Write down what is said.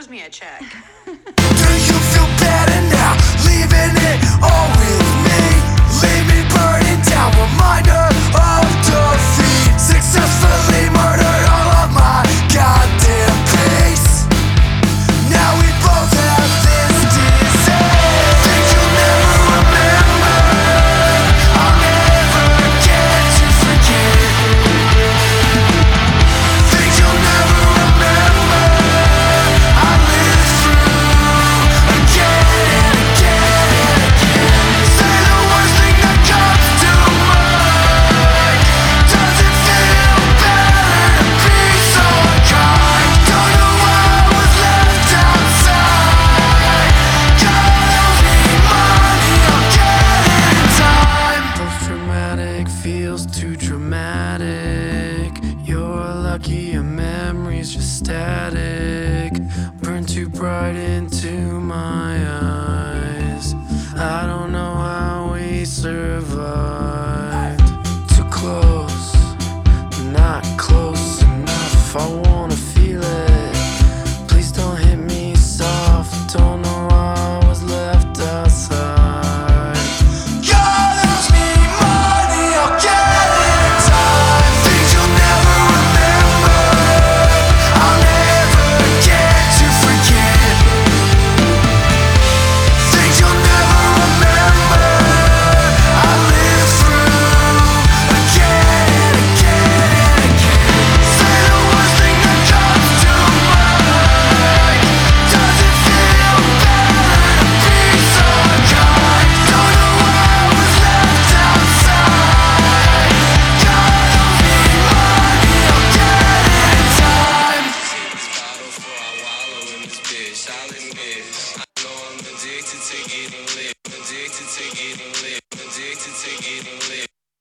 owes me a check. Do you feel better now, leaving it all with me? Leave me burning down, reminder of defeat. Successfully murdered all of my goddamn peace. Now we both have this disease. Things you'll never remember, I'll never get to forget. Things you'll never remember, I live through again and again and again. Say the worst thing that comes to mind. Does it feel better to be so unkind? Don't know why I was left outside. God owes me money, I'll get it in time. Post-traumatic feels too dramatic. You're lucky your memory's just static. Burn too bright into my eyes. I don't know how we survived. Too close, but not close enough. I wanna feel it. Please don't hit me soft. Don't know why I was left outside. God owes me money, I'll get it in time. Things you'll never remember, I'll never get to forget. Things you'll never remember, I live through again and again and again. Say the worst thing that comes to mind. Does it feel better to be so unkind? Don't know why I was left outside. God owes me money, I'll get it in time. Bottle before I wallow in this bitch, I'll admit. I know I'm addicted to getting